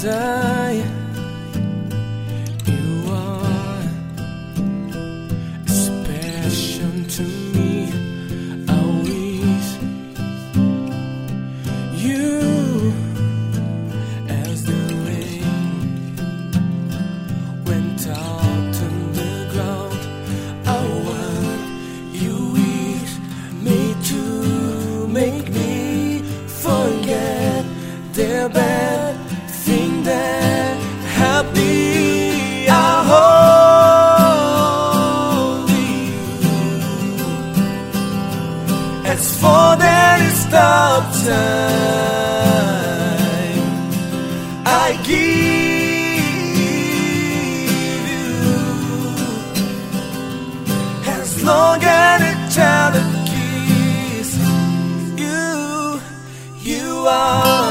desire. You are special to me. Always you as the rain went out on the ground. I want you is made to make me forget the bad thing that happened. I hold you as for that stop time. I give you as long as a child a kiss. You are.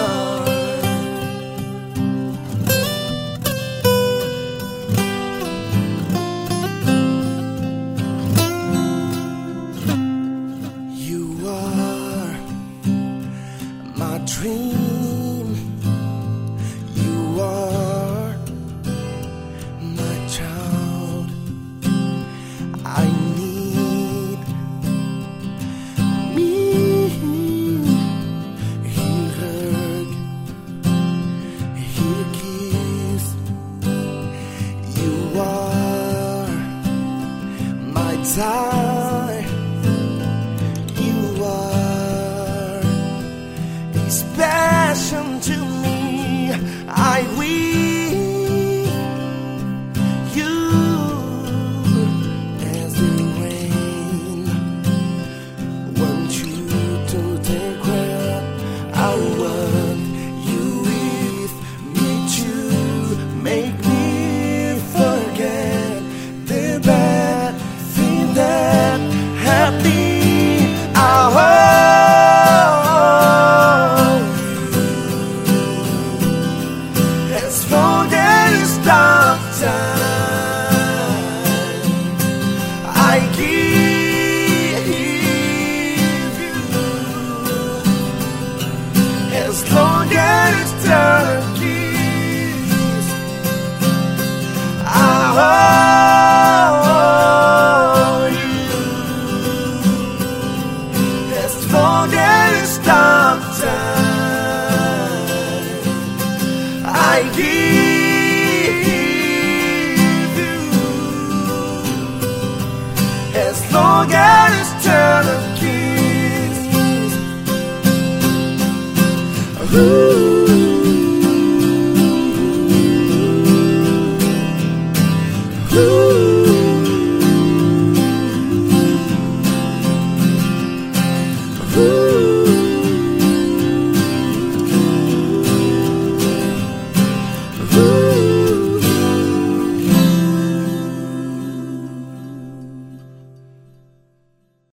You are my dream.